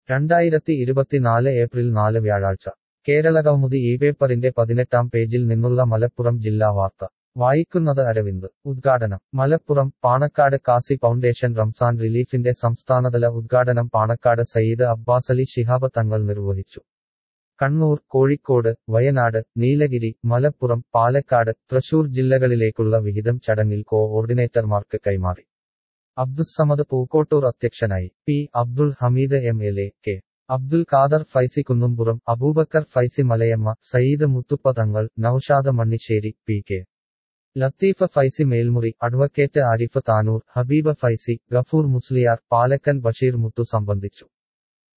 2024 April 4 വ്യാഴാഴ്ച കേരളകൗമുദി ഈ പേപ്പറിന്റെ 18-ാം പേജിൽ നിന്നുള്ള മലപ്പുറം ജില്ലാ വാർത്ത വായിക്കുന്നത് അരവിന്ദ്. ഉദ്ഘാടനം മലപ്പുറം പാണക്കാട് കാസി ഫൗണ്ടേഷൻ റംസാൻ റിലീഫിന്റെ സംസ്ഥാനതല ഉദ്ഘാടനം പാണക്കാട് സയ്യിദ് അബ്ബാസലി ശിഹാബ് തങ്ങൾ നിർവഹിച്ചു. കണ്ണൂർ, കോഴിക്കോട്, വയനാട്, നീലഗിരി, മലപ്പുറം, പാലക്കാട്, തൃശൂർ ജില്ലകളിലേക്കുള്ള വിഹിതം ചടങ്ങിൽ കോഓർഡിനേറ്റർമാർക്ക് കൈമാറി. അബ്ദുസ്സമദ് പൂക്കോട്ടൂർ അധ്യക്ഷനായി. P. Abdul Hameed MLA, K. Abdul Khader Faizy Kunnumpuram, Abubakar Faizy Malayamma, Sayyid Muthuppa Thangal, Noushad Mannissery, P. K. Latheef Faizy Melmuri, advocate Arif Tanur, Habeeba Faizy, Gafoor Musliyar, Palakkan Basheer മുത്തു സംബന്ധിച്ചു.